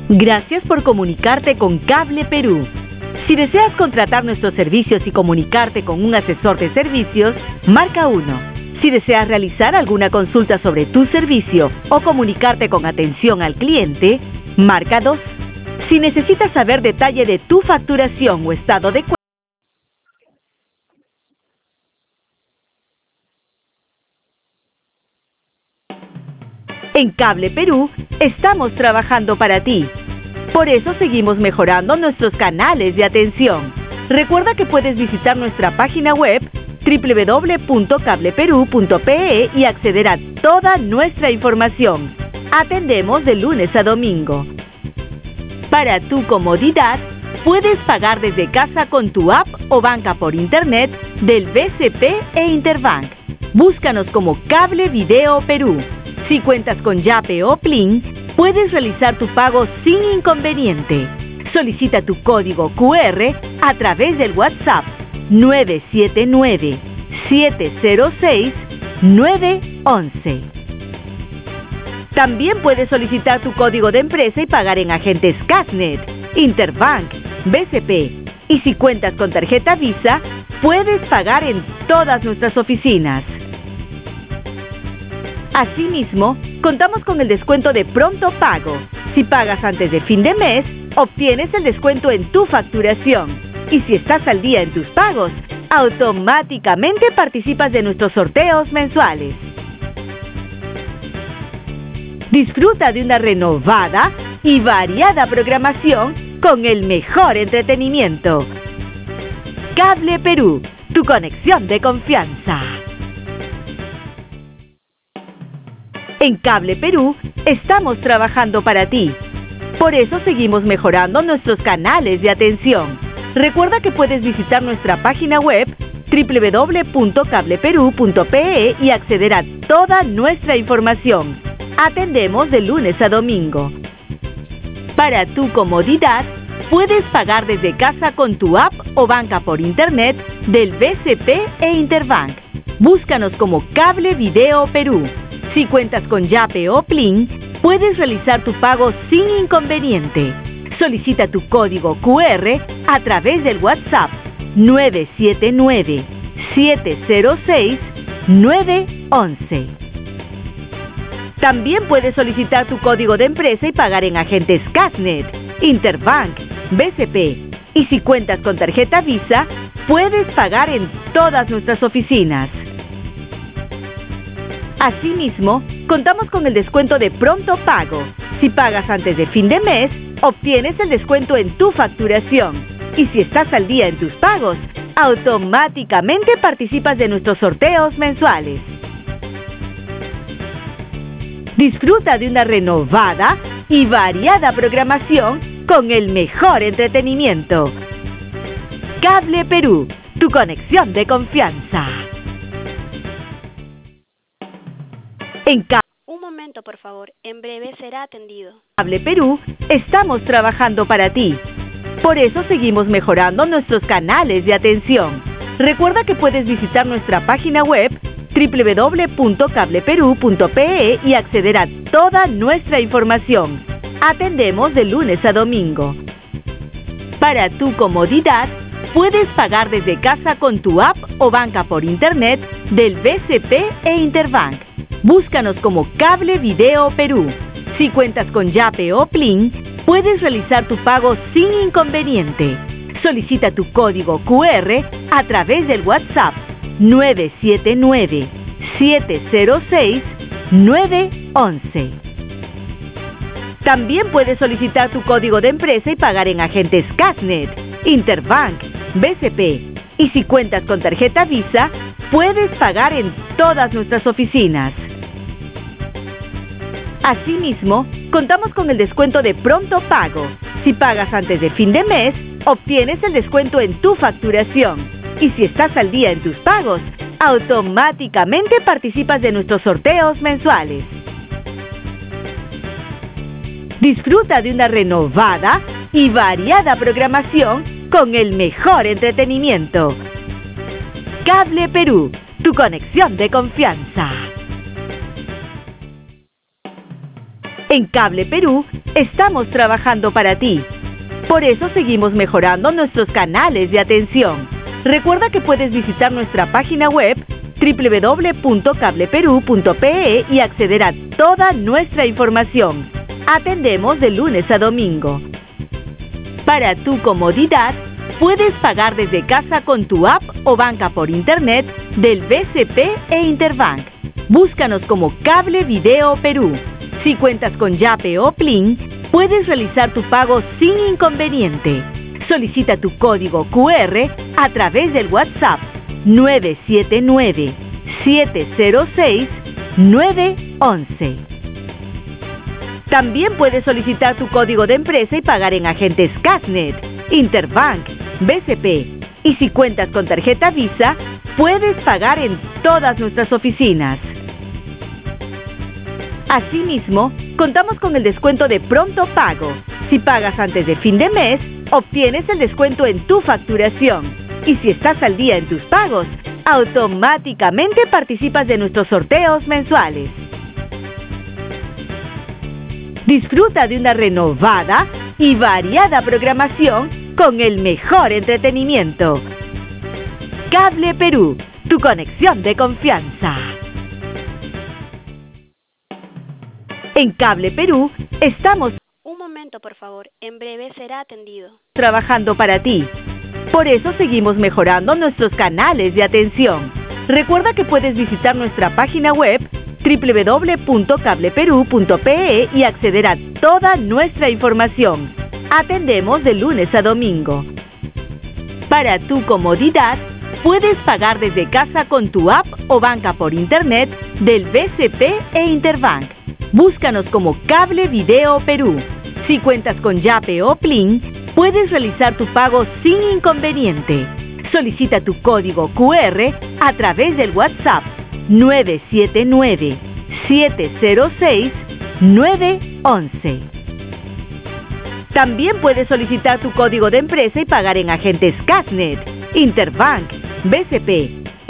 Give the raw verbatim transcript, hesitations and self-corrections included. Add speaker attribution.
Speaker 1: Gracias por comunicarte con Cable Perú. Si deseas contratar nuestros servicios y comunicarte con un asesor de servicios, marca uno. Si deseas realizar alguna consulta sobre tu servicio o comunicarte con atención al cliente, marca dos. Si necesitas saber detalle de tu facturación o estado de cuenta, en Cable Perú estamos trabajando para ti. Por eso seguimos mejorando nuestros canales de atención. Recuerda que puedes visitar nuestra página web doble u doble u doble u punto cable perú punto pe e y acceder a toda nuestra información. Atendemos de lunes a domingo. Para tu comodidad, puedes pagar desde casa con tu app o banca por internet del B C P e Interbank. Búscanos como Cable Video Perú. Si cuentas con Yape o Plin, puedes realizar tu pago sin inconveniente. Solicita tu código cu erre a través del WhatsApp nueve siete nueve, siete cero seis, nueve once. También puedes solicitar tu código de empresa y pagar en agentes Casnet, Interbank, B C P. Y si cuentas con tarjeta Visa, puedes pagar en todas nuestras oficinas. Asimismo, contamos con el descuento de pronto pago. Si pagas antes de fin de mes, obtienes el descuento en tu facturación. Y si estás al día en tus pagos, automáticamente participas de nuestros sorteos mensuales. Disfruta de una renovada y variada programación con el mejor entretenimiento. Cable Perú, tu conexión de confianza. En Cable Perú estamos trabajando para ti. Por eso seguimos mejorando nuestros canales de atención. Recuerda que puedes visitar nuestra página web doble u doble u doble u punto cable perú punto pe e y acceder a toda nuestra información. Atendemos de lunes a domingo. Para tu comodidad, puedes pagar desde casa con tu app o banca por internet del B C P e Interbank. Búscanos como Cable Video Perú. Si cuentas con Yape o Plin, puedes realizar tu pago sin inconveniente. Solicita tu código cu erre a través del WhatsApp nueve siete nueve, siete cero seis, nueve once. También puedes solicitar tu código de empresa y pagar en agentes Casnet, Interbank, B C P. Y si cuentas con tarjeta Visa, puedes pagar en todas nuestras oficinas. Asimismo, contamos con el descuento de pronto pago. Si pagas antes de fin de mes, obtienes el descuento en tu facturación. Y si estás al día en tus pagos, automáticamente participas de nuestros sorteos mensuales. Disfruta de una renovada y variada programación con el mejor entretenimiento. Cable Perú, tu conexión de confianza. En Ca-
Speaker 2: Un momento, por favor. En breve será atendido.
Speaker 1: Cable Perú estamos trabajando para ti. Por eso seguimos mejorando nuestros canales de atención. Recuerda que puedes visitar nuestra página web doble u doble u doble u punto cable perú punto pe e y acceder a toda nuestra información. Atendemos de lunes a domingo. Para tu comodidad, puedes pagar desde casa con tu app o banca por internet del B C P e Interbank. Búscanos como Cable Video Perú. Si cuentas con Yape o Plin, puedes realizar tu pago sin inconveniente. Solicita tu código cu erre a través del WhatsApp nueve siete nueve, siete cero seis, nueve once. También puedes solicitar tu código de empresa y pagar en agentes Casnet, Interbank, B C P. Y si cuentas con tarjeta Visa, puedes pagar en todas nuestras oficinas. Asimismo, contamos con el descuento de pronto pago. Si pagas antes de fin de mes, obtienes el descuento en tu facturación. Y si estás al día en tus pagos, automáticamente participas de nuestros sorteos mensuales. Disfruta de una renovada y variada programación con el mejor entretenimiento. Cable Perú, tu conexión de confianza. En Cable Perú estamos trabajando para ti. Por eso seguimos mejorando nuestros canales de atención. Recuerda que puedes visitar nuestra página web doble u doble u doble u punto cable perú punto pe e y acceder a toda nuestra información. Atendemos de lunes a domingo. Para tu comodidad, puedes pagar desde casa con tu app o banca por internet del B C P e Interbank. Búscanos como Cable Video Perú. Si cuentas con Yape o Plin, puedes realizar tu pago sin inconveniente. Solicita tu código cu erre a través del WhatsApp nueve siete nueve, siete cero seis, nueve once. También puedes solicitar tu código de empresa y pagar en agentes Casnet, Interbank, B C P. Y si cuentas con tarjeta Visa, puedes pagar en todas nuestras oficinas. Asimismo, contamos con el descuento de Pronto Pago. Si pagas antes de fin de mes, obtienes el descuento en tu facturación. Y si estás al día en tus pagos, automáticamente participas de nuestros sorteos mensuales. Disfruta de una renovada y variada programación con el mejor entretenimiento. Cable Perú, tu conexión de confianza. En Cable Perú estamos
Speaker 2: Un momento, por favor. En breve será atendido.
Speaker 1: trabajando para ti. Por eso seguimos mejorando nuestros canales de atención. Recuerda que puedes visitar nuestra página web doble u doble u doble u punto cable perú punto pe e y acceder a toda nuestra información. Atendemos de lunes a domingo. Para tu comodidad, puedes pagar desde casa con tu app o banca por internet del B C P e Interbank. Búscanos como Cable Video Perú. Si cuentas con Yape o Plin, puedes realizar tu pago sin inconveniente. Solicita tu código cu erre a través del WhatsApp nueve siete nueve, siete cero seis, nueve once. También puedes solicitar tu código de empresa y pagar en agentes Casnet, Interbank, B C P.